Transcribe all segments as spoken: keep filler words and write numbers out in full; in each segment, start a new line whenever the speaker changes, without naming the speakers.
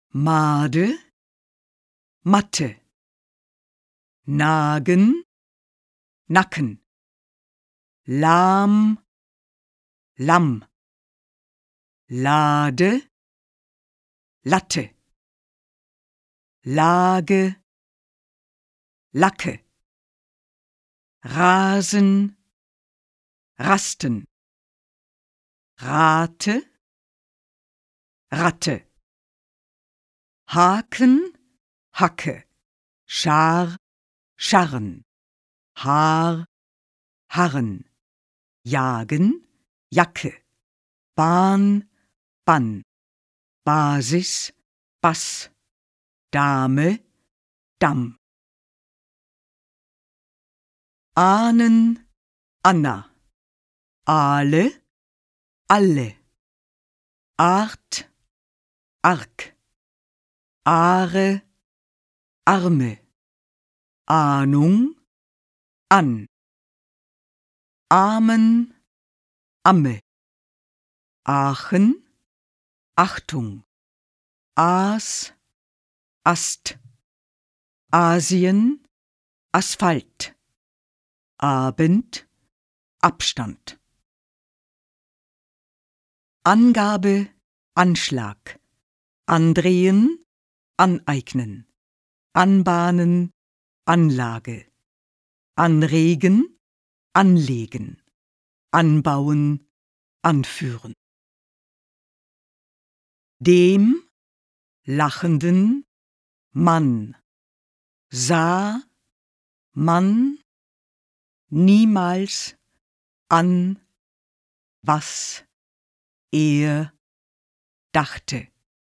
Made, Matte. Nagen, Nacken. Lahm, Lamm. Lade, Latte. Lage, Lacke. Rasen, Rasten. Rate, Ratte. Haken, Hacke. Schar, Scharren. Haar, Harren. Jagen, Jacke. Bahn, Bann. Basis, Bass. Dame, Damm. Ahnen, Anna. Ahle, Alle. Art, Ark. Aare, Arme. Ahnung, An. Amen, Amme. Aachen, Achtung. Aas, Ast. Asien, Asphalt. Abend, Abstand. Angabe, Anschlag. Andrehen, aneignen. Anbahnen, Anlage. Anregen, anlegen. Anbauen, anführen. Dem, lachenden, Mann. Sah, Mann, niemals, an, was, er, dachte.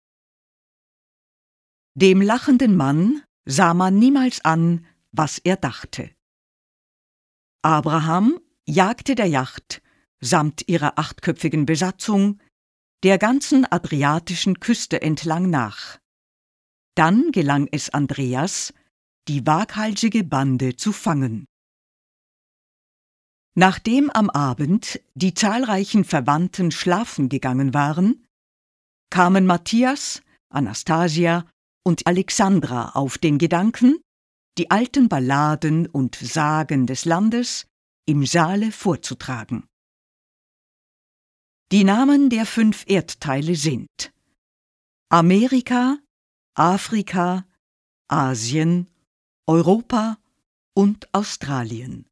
Dem lachenden Mann sah man niemals an, was er dachte. Abraham jagte der Yacht samt ihrer achtköpfigen Besatzung der ganzen adriatischen Küste entlang nach. Dann gelang es Andreas, die waghalsige Bande zu fangen. Nachdem am Abend die zahlreichen Verwandten schlafen gegangen waren, kamen Matthias, Anastasia und Alexandra auf den Gedanken, die alten Balladen und Sagen des Landes im Saale vorzutragen. Die Namen der fünf Erdteile sind Amerika, Afrika, Asien, Europa und Australien.